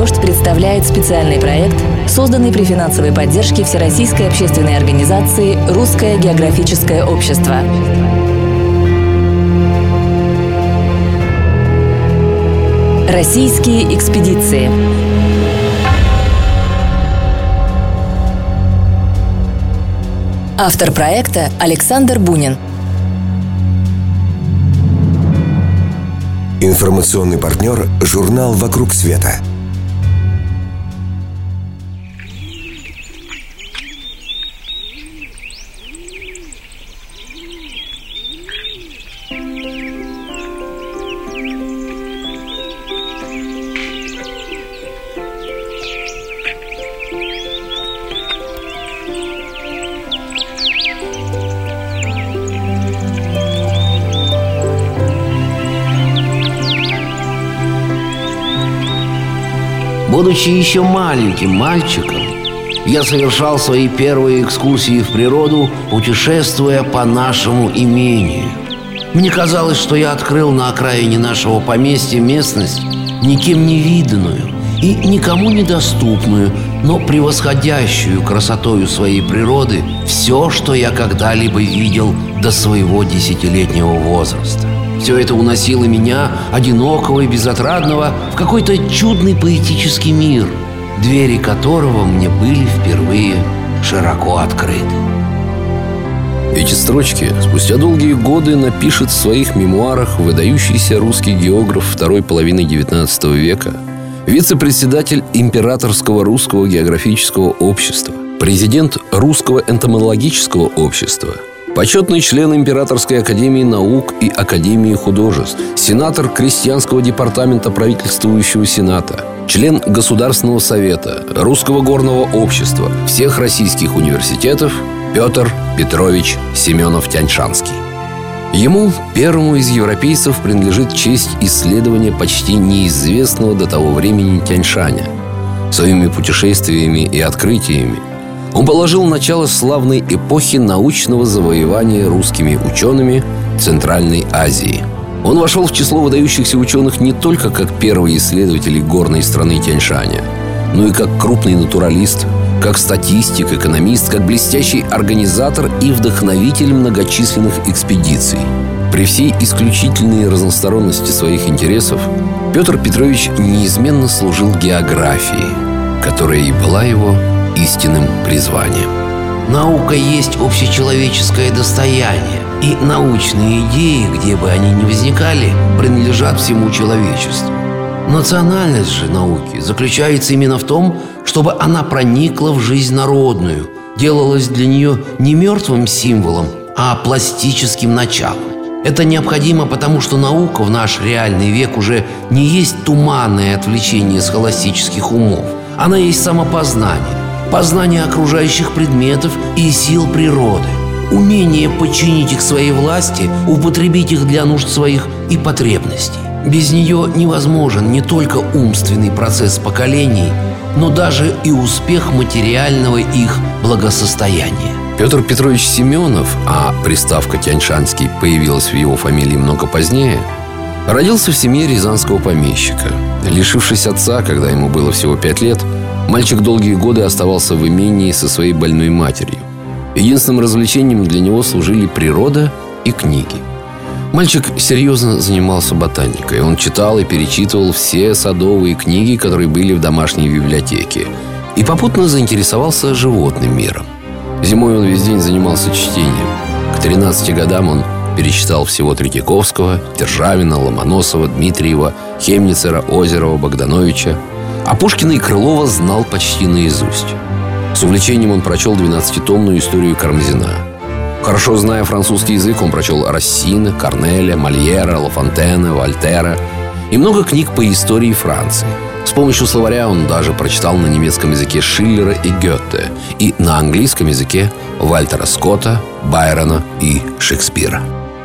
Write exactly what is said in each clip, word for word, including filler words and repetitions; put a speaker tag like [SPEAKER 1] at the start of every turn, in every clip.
[SPEAKER 1] «Дождь» представляет специальный проект, созданный при финансовой поддержке Всероссийской общественной организации «Русское географическое общество». Российские экспедиции. Автор проекта Александр Бунин.
[SPEAKER 2] Информационный партнер – журнал «Вокруг света».
[SPEAKER 3] Будучи еще маленьким мальчиком, я совершал свои первые экскурсии в природу, путешествуя по нашему имению. Мне казалось, что я открыл на окраине нашего поместья местность, никем не виданную и никому недоступную, но превосходящую красотою своей природы все, что я когда-либо видел до своего десятилетнего возраста. Все это уносило меня, одинокого и безотрадного, в какой-то чудный поэтический мир, двери которого мне были впервые широко открыты.
[SPEAKER 4] Эти строчки спустя долгие годы напишет в своих мемуарах выдающийся русский географ второй половины девятнадцатого века, вице-председатель Императорского русского географического общества, президент Русского энтомологического общества, почетный член Императорской академии наук и Академии художеств, сенатор Крестьянского департамента правительствующего сената, член Государственного совета, Русского горного общества, всех российских университетов Петр Петрович Семенов-Тяньшанский. Ему, первому из европейцев, принадлежит честь исследования почти неизвестного до того времени Тяньшаня. Своими путешествиями и открытиями он положил начало славной эпохи научного завоевания русскими учеными Центральной Азии. Он вошел в число выдающихся ученых не только как первый исследователь горной страны Тяньшаня, но и как крупный натуралист, как статистик, экономист, как блестящий организатор и вдохновитель многочисленных экспедиций. При всей исключительной разносторонности своих интересов Петр Петрович неизменно служил географии, которая и была его истинным призванием.
[SPEAKER 3] Наука есть общечеловеческое достояние, и научные идеи, где бы они ни возникали, принадлежат всему человечеству. Национальность же науки заключается именно в том, чтобы она проникла в жизнь народную, делалась для нее не мертвым символом, а пластическим началом. Это необходимо, потому что наука в наш реальный век уже не есть туманное отвлечение схоластических умов. Она есть самопознание, познание окружающих предметов и сил природы, умение подчинить их своей власти, употребить их для нужд своих и потребностей. Без нее невозможен не только умственный процесс поколений, но даже и успех материального их благосостояния.
[SPEAKER 4] Петр Петрович Семенов, а приставка Тяньшанский появилась в его фамилии много позднее, родился в семье рязанского помещика. Лишившись отца, когда ему было всего пять лет, мальчик долгие годы оставался в имении со своей больной матерью. Единственным развлечением для него служили природа и книги. Мальчик серьезно занимался ботаникой. Он читал и перечитывал все садовые книги, которые были в домашней библиотеке, и попутно заинтересовался животным миром. Зимой он весь день занимался чтением. К тринадцати годам он перечитал всего Третьяковского, Державина, Ломоносова, Дмитриева, Хемницера, Озерова, Богдановича. А Пушкина и Крылова знал почти наизусть. С увлечением он прочел двенадцатитомную историю Карамзина. Хорошо зная французский язык, он прочел Рассина, Корнеля, Мольера, Ла Фонтена, Вольтера и много книг по истории Франции. С помощью словаря он даже прочитал на немецком языке Шиллера и Гёте, и на английском языке Вальтера Скотта, Байрона и Шекспира.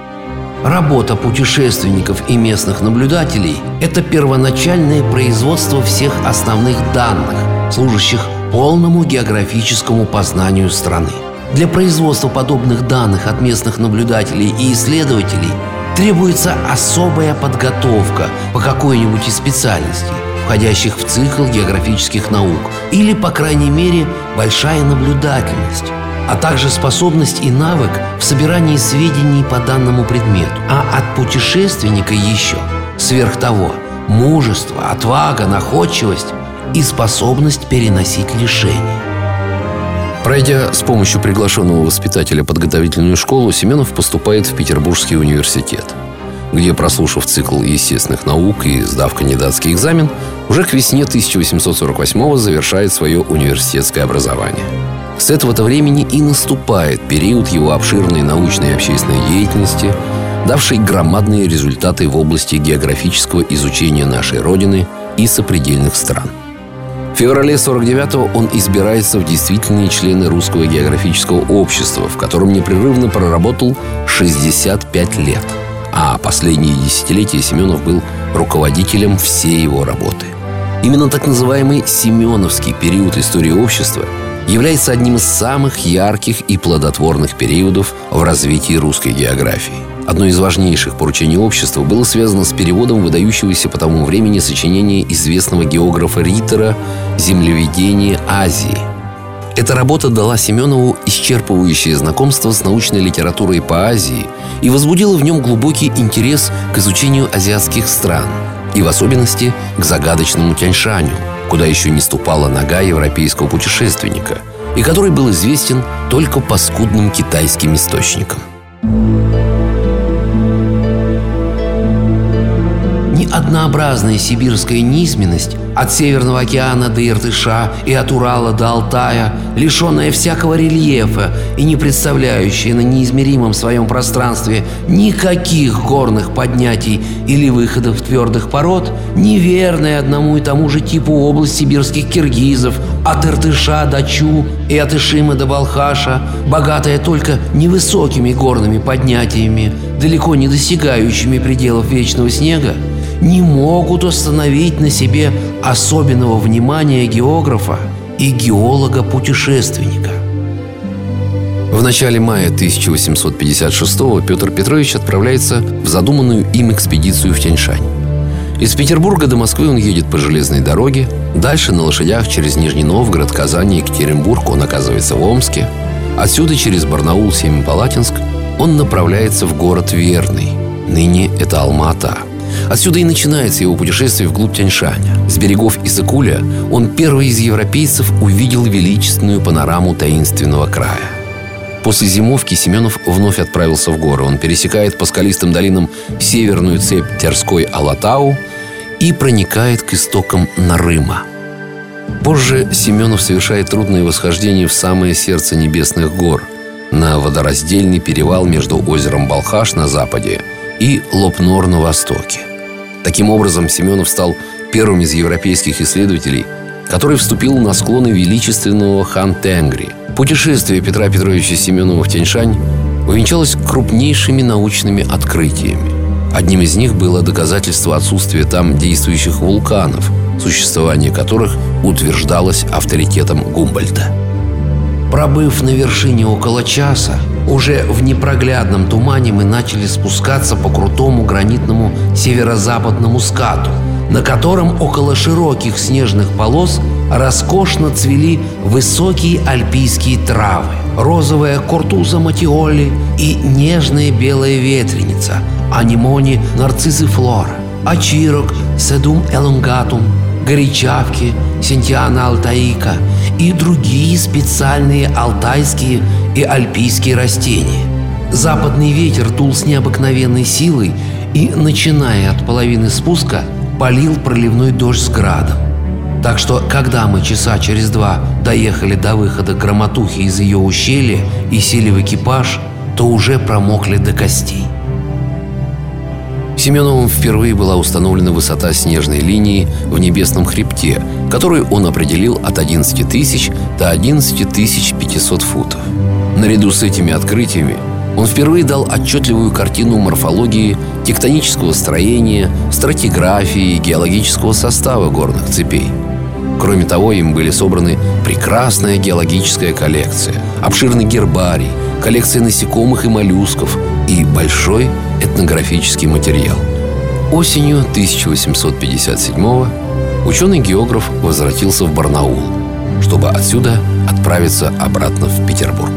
[SPEAKER 3] Работа путешественников и местных наблюдателей – это первоначальное производство всех основных данных, служащих полному географическому познанию страны. Для производства подобных данных от местных наблюдателей и исследователей требуется особая подготовка по какой-нибудь из специальностей, в входящих в цикл географических наук, или, по крайней мере, большая наблюдательность, а также способность и навык в собирании сведений по данному предмету. А от путешественника еще, сверх того, мужество, отвага, находчивость и способность переносить лишения.
[SPEAKER 4] Пройдя с помощью приглашенного воспитателя подготовительную школу, Семенов поступает в Петербургский университет, где, прослушав цикл естественных наук и сдав кандидатский экзамен, уже к весне тысяча восемьсот сорок восьмого завершает свое университетское образование. С этого-то времени и наступает период его обширной научной и общественной деятельности, давший громадные результаты в области географического изучения нашей Родины и сопредельных стран. В феврале сорок девятого он избирается в действительные члены Русского географического общества, в котором непрерывно проработал шестьдесят пять лет. А последние десятилетия Семенов был руководителем всей его работы. Именно так называемый Семеновский период истории общества является одним из самых ярких и плодотворных периодов в развитии русской географии. Одно из важнейших поручений общества было связано с переводом выдающегося по тому времени сочинения известного географа Риттера «Землеведение Азии». Эта работа дала Семенову исчерпывающее знакомство с научной литературой по Азии и возбудила в нем глубокий интерес к изучению азиатских стран, и в особенности к загадочному Тяньшаню, куда еще не ступала нога европейского путешественника, и который был известен только по скудным китайским источникам.
[SPEAKER 3] Однообразная сибирская низменность от Северного океана до Иртыша и от Урала до Алтая, лишенная всякого рельефа и не представляющая на неизмеримом своем пространстве никаких горных поднятий или выходов твердых пород, неверная одному и тому же типу область сибирских киргизов от Иртыша до Чу и от Ишима до Балхаша, богатая только невысокими горными поднятиями, далеко не достигающими пределов вечного снега, не могут остановить на себе особенного внимания географа и геолога-путешественника.
[SPEAKER 4] В начале мая тысяча восемьсот пятьдесят шестого Петр Петрович отправляется в задуманную им экспедицию в Тяньшань. Из Петербурга до Москвы он едет по железной дороге, дальше на лошадях через Нижний Новгород, Казань и Екатеринбург он оказывается в Омске. Отсюда через Барнаул, Семипалатинск он направляется в город Верный, ныне это Алма-Ата. Отсюда и начинается его путешествие вглубь Тяньшаня. С берегов Иссык-Куля он первый из европейцев увидел величественную панораму таинственного края. После зимовки Семенов вновь отправился в горы. Он пересекает по скалистым долинам северную цепь Терской-Алатау и проникает к истокам Нарыма. Позже Семенов совершает трудное восхождение в самое сердце небесных гор, на водораздельный перевал между озером Балхаш на западе и Лопнор на востоке. Таким образом, Семенов стал первым из европейских исследователей, который вступил на склоны величественного Хан-Тенгри. Путешествие Петра Петровича Семенова в Тяньшань увенчалось крупнейшими научными открытиями. Одним из них было доказательство отсутствия там действующих вулканов, существование которых утверждалось авторитетом Гумбольдта.
[SPEAKER 3] Пробыв на вершине около часа, уже в непроглядном тумане мы начали спускаться по крутому гранитному северо-западному скату, на котором около широких снежных полос роскошно цвели высокие альпийские травы, розовая куртуза матиоли и нежная белая ветреница, анимони нарциссифлора, очирок седум элонгатум, горячавки синтиана алтаика и другие специальные алтайские и альпийские растения. Западный ветер дул с необыкновенной силой и, начиная от половины спуска, полил проливной дождь с градом. Так что, когда мы часа через два доехали до выхода Громотухи из ее ущелья и сели в экипаж, то уже промокли до костей.
[SPEAKER 4] Семеновым впервые была установлена высота снежной линии в небесном хребте, которую он определил от одиннадцати тысяч до одиннадцати тысяч пятисот футов. Наряду с этими открытиями он впервые дал отчетливую картину морфологии, тектонического строения, стратиграфии и геологического состава горных цепей. Кроме того, им были собраны прекрасная геологическая коллекция, обширный гербарий, коллекция насекомых и моллюсков и большой этнографический материал. Осенью тысяча восемьсот пятьдесят седьмого ученый-географ возвратился в Барнаул, чтобы отсюда отправиться обратно в Петербург.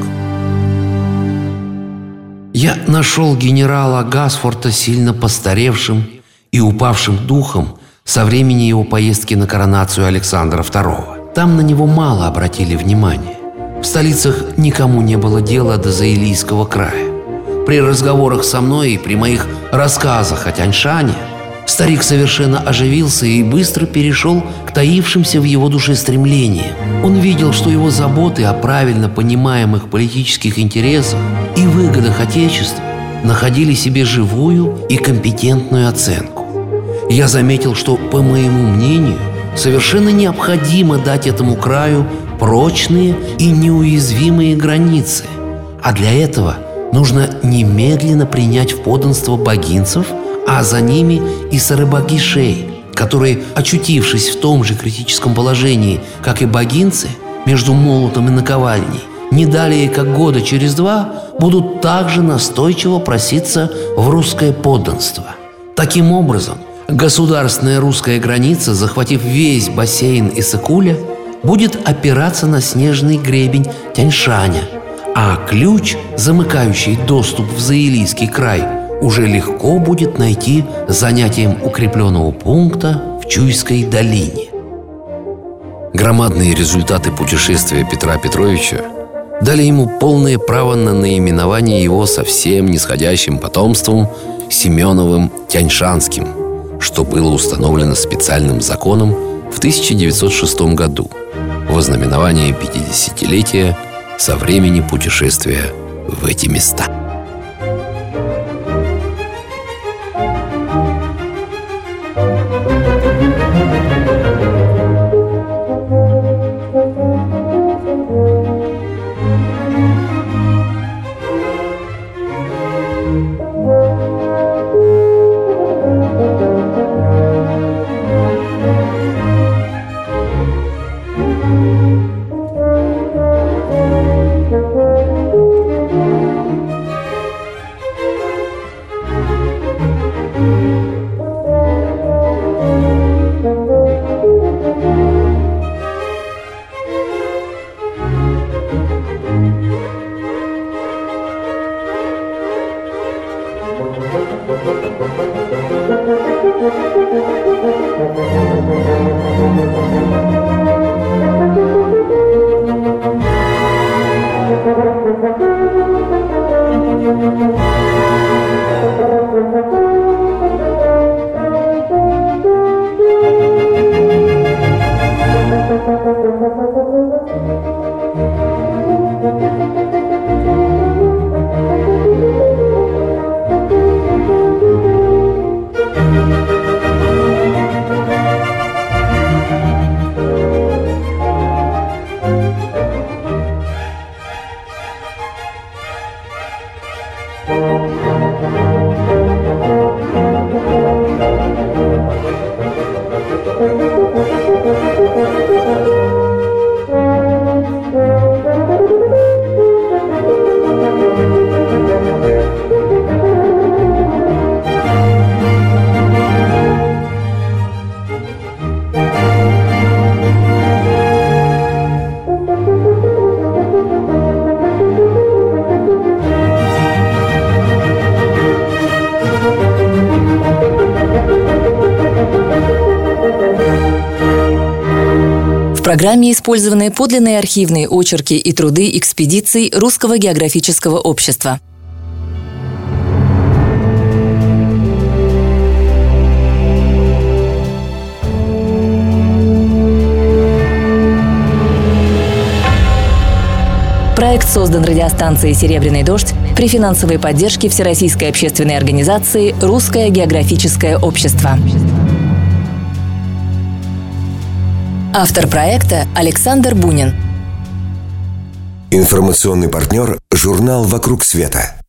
[SPEAKER 3] Я нашел генерала Гасфорта сильно постаревшим и упавшим духом со времени его поездки на коронацию Александра второго. Там на него мало обратили внимания. В столицах никому не было дела до Заилийского края. При разговорах со мной и при моих рассказах о Тяньшане старик совершенно оживился и быстро перешел к таившимся в его душе стремлениям. Он видел, что его заботы о правильно понимаемых политических интересах и выгодах Отечества находили себе живую и компетентную оценку. Я заметил, что, по моему мнению, совершенно необходимо дать этому краю прочные и неуязвимые границы, а для этого нужно немедленно принять в подданство богинцев, а за ними и сарыбагишей, которые, очутившись в том же критическом положении, как и богинцы, между молотом и наковальней, не далее как года через два будут также настойчиво проситься в русское подданство. Таким образом, государственная русская граница, захватив весь бассейн Иссык-Куля, будет опираться на снежный гребень Тяньшаня, а ключ, замыкающий доступ в Заилийский край, уже легко будет найти занятием укрепленного пункта в Чуйской долине.
[SPEAKER 4] Громадные результаты путешествия Петра Петровича дали ему полное право на наименование его со всем нисходящим потомством Семеновым Тяньшанским, что было установлено специальным законом в тысяча девятьсот шестом году во знаменование пятидесятилетия со времени путешествия в эти места.
[SPEAKER 1] В программе использованы подлинные архивные очерки и труды экспедиций Русского географического общества. Проект создан радиостанцией «Серебряный дождь» при финансовой поддержке Всероссийской общественной организации «Русское географическое общество». Автор проекта Александр Бунин.
[SPEAKER 2] Информационный партнер – журнал «Вокруг света».